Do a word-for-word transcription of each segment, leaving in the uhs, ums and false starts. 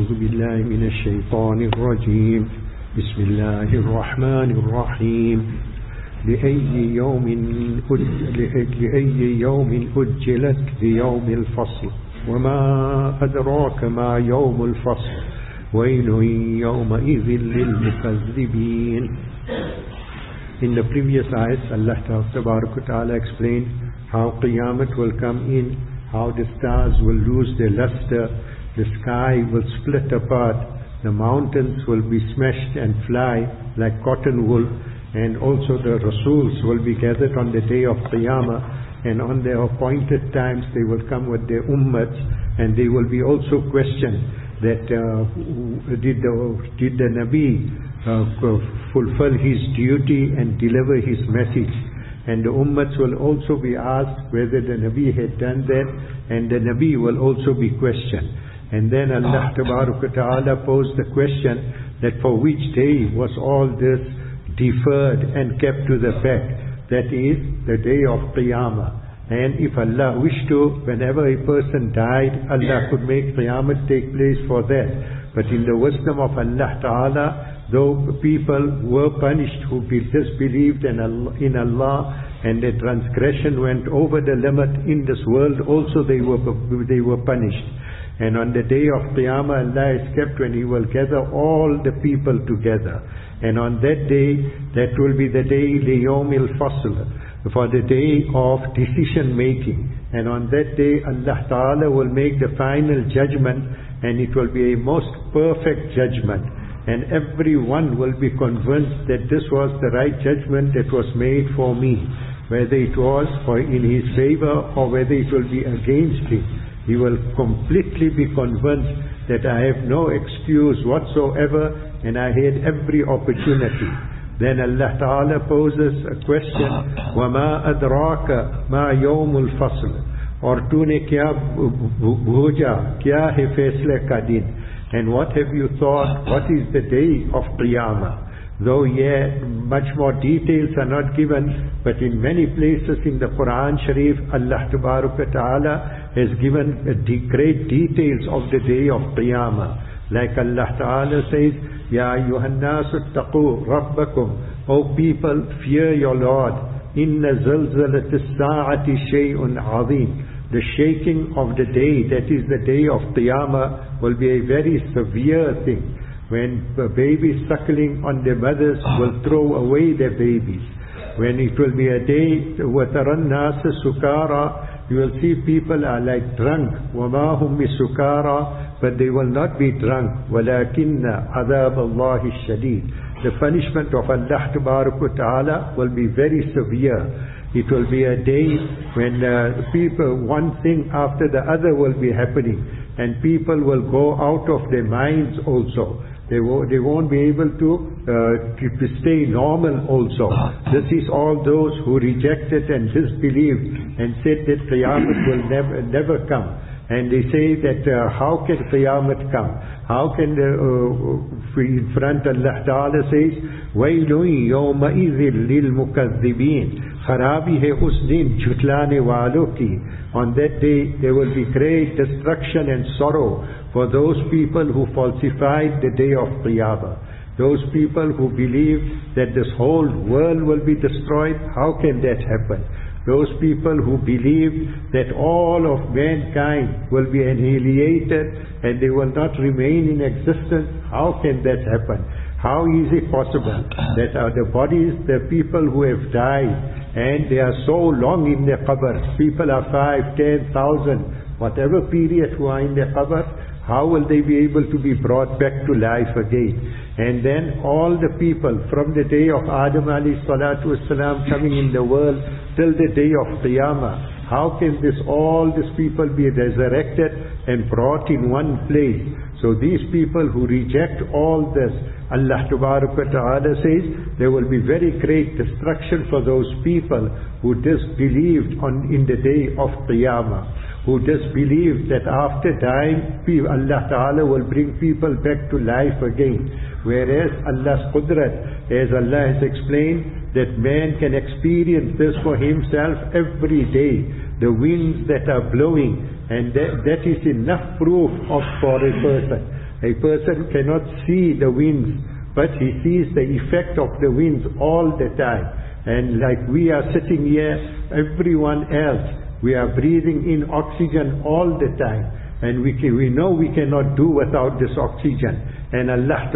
أعوذ بالله من الشيطان الرجيم بسم الله الرحمن الرحيم لأي يوم لأي يوم أجلت ليوم الفصل وما أدراك ما يوم الفصل ويل يومئذ للمكذبين. In the previous ayats, Allah Ta'ala explained how Qiyamah will come in, how the stars will lose their luster, the sky will split apart, the mountains will be smashed and fly like cotton wool, and also the Rasuls will be gathered on the day of Qiyamah, and on their appointed times they will come with their ummats, and they will be also questioned that uh, did the, did the Nabi uh, fulfill his duty and deliver his message. And the ummats will also be asked whether the Nabi had done that, and the Nabi will also be questioned. And then Allah Ta'ala posed the question that for which day was all this deferred and kept to the fact, that is the day of Qiyamah. And if Allah wished to, whenever a person died, Allah could make Qiyamah take place for that. But in the wisdom of Allah Ta'ala, though people were punished who disbelieved in Allah, in Allah and their transgression went over the limit in this world, also they were they were punished. And on the day of Qiyamah, Allah is kept when He will gather all the people together. And on that day, that will be the day Liyawmil Fasl, for the day of decision making. And on that day, Allah Ta'ala will make the final judgment, and it will be a most perfect judgment. And everyone will be convinced that this was the right judgment that was made for me, whether it was for in his favor or whether it will be against him. He will completely be convinced that I have no excuse whatsoever and I had every opportunity. Then Allah Ta'ala poses a question, وَمَا أَدْرَاكَ مَا يَوْمُ الْفَصْلِ, और तूने क्या भूजा, क्या है फैसले का दिन? And what have you thought, what is the day of Qiyamah? Though yeah, much more details are not given, but in many places in the Quran Sharif, Allah Ta'ala has given great details of the day of Qiyamah. Like Allah Ta'ala says, Ya ayyuhan nasu ttaqu rabbakum, O people, fear your Lord. Inna zalzalatis sa'ati shay'un azim. The shaking of the day, that is the day of Qiyamah, will be a very severe thing. When babies suckling on their mothers will throw away their babies. When it will be a day, وَتَرَى النَّاسَ سُكَارَى, you will see people are like drunk. وَمَا هُمْ بِسُكَارَى, but they will not be drunk. وَلَكِنَّ عَذَابَ اللَّهِ الشَّدِيدِ. The punishment of Allah Ta'ala will be very severe. It will be a day when uh, people, one thing after the other will be happening, and people will go out of their minds also. They, wo they won't be able to, uh, to stay normal also. This is all those who rejected and disbelieved and said that Qiyamah will never, never come. And they say that uh, how can Qiyamah come? How can the, uh, in front Allah Ta'ala says, وَيْلٌ يَوْمَئِذٍ لِلْمُكَذِّبِينَ, kharabi hai us din jhutlane walon ki. On that day there will be great destruction and sorrow for those people who falsified the day of Qiyamah. Those people who believe that this whole world will be destroyed, how can that happen? Those people who believe that all of mankind will be annihilated and they will not remain in existence, how can that happen? How is it possible that uh, the bodies, the people who have died, and they are so long in their qabr, people are five, ten thousand, whatever period who are in their qabr, how will they be able to be brought back to life again? And then all the people from the day of Adam alayhi salatu wasalam coming in the world till the day of Qiyamah, how can this all these people be resurrected and brought in one place? So these people who reject all this, Allah Ta'ala says there will be very great destruction for those people who disbelieved on in the day of Qiyamah, who disbelieved that after dying Allah Ta'ala will bring people back to life again. Whereas Allah's Qudrat, as Allah has explained, that man can experience this for himself every day. The winds that are blowing, and that, that is enough proof of for a person. A person cannot see the winds, but he sees the effect of the winds all the time. And like we are sitting here, everyone else, we are breathing in oxygen all the time. And we can, we know we cannot do without this oxygen. And Allah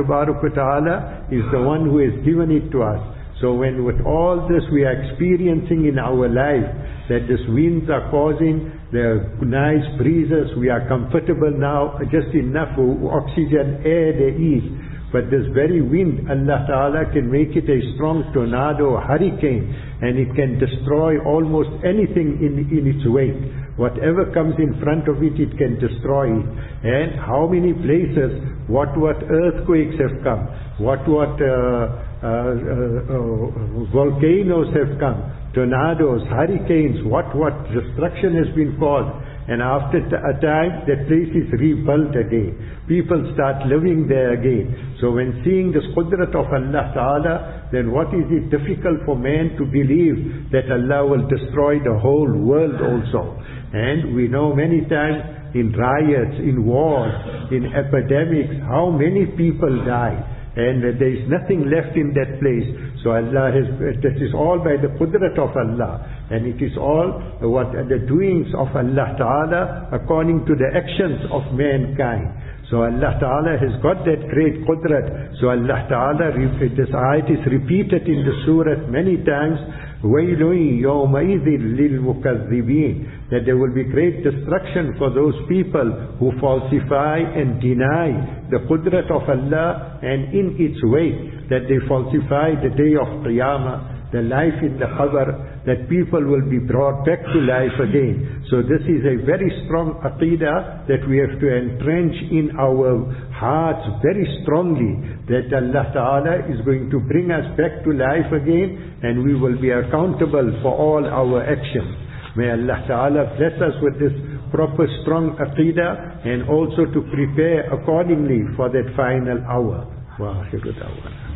Ta'ala is the one who has given it to us. So when with all this we are experiencing in our life, that these winds are causing the nice breezes, we are comfortable now, just enough oxygen, air there is. But this very wind, Allah Ta'ala can make it a strong tornado, hurricane, and it can destroy almost anything in, in its wake. Whatever comes in front of it, it can destroy it. And how many places, what what earthquakes have come, what what uh, uh, uh, uh, volcanoes have come, tornadoes, hurricanes, what what destruction has been caused. And after a time, that place is rebuilt again. People start living there again. So when seeing this qudrat of Allah Ta'ala, then what is it difficult for man to believe that Allah will destroy the whole world also? And we know many times in riots, in wars, in epidemics, how many people die. And there is nothing left in that place. So Allah has, that is all by the qudrat of Allah. And it is all what the doings of Allah Ta'ala according to the actions of mankind. So Allah Ta'ala has got that great qudrat. So Allah Ta'ala, this ayat is repeated in the surah many times. وَيْلٌ يَوْمَئِذٍ لِلْمُكَذِّبِينَ, that there will be great destruction for those people who falsify and deny the qudrat of Allah, and in its way that they falsify the day of Qiyamah, the life in the qabr, that people will be brought back to life again. So this is a very strong aqidah that we have to entrench in our hearts very strongly, that Allah Ta'ala is going to bring us back to life again, and we will be accountable for all our actions. May Allah Ta'ala bless us with this proper strong aqidah, and also to prepare accordingly for that final hour. Wa akhiru da'wana.